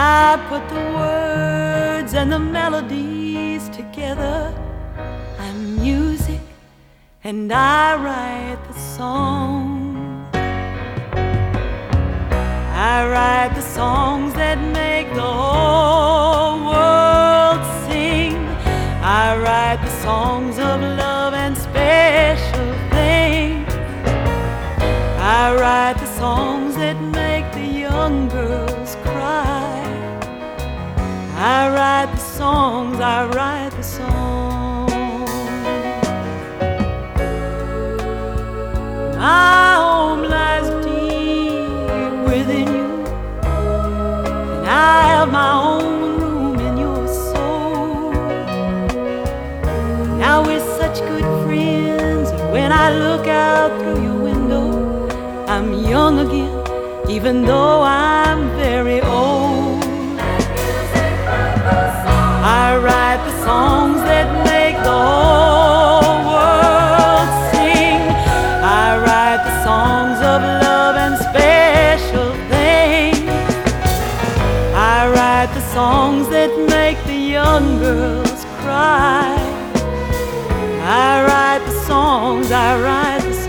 I put the words and the melodies together. I'm music and I write the song. I write the songs that make the whole world sing. I write the songs of love and special things. I write the songs that make the young girls cry. I write the songs, I write the songs. My home lies deep within you, and I have my own room in your soul. Now we're such good friends, and when I look out through your window, I'm young again, even though I'm very old. I write the songs that make the whole world sing. I write the songs of love and special things. I write the songs that make the young girls cry. I write the songs, I write the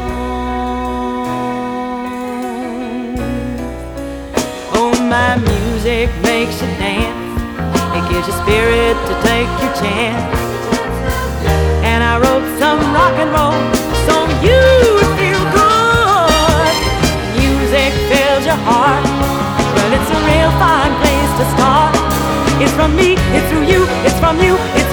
songs. Oh, my music makes you dance. It gives you spirit to take your chance. And I wrote some rock and roll so you would feel good. Music fills your heart. Well, it's a real fine place to start. It's from me, it's through you, it's from you, it's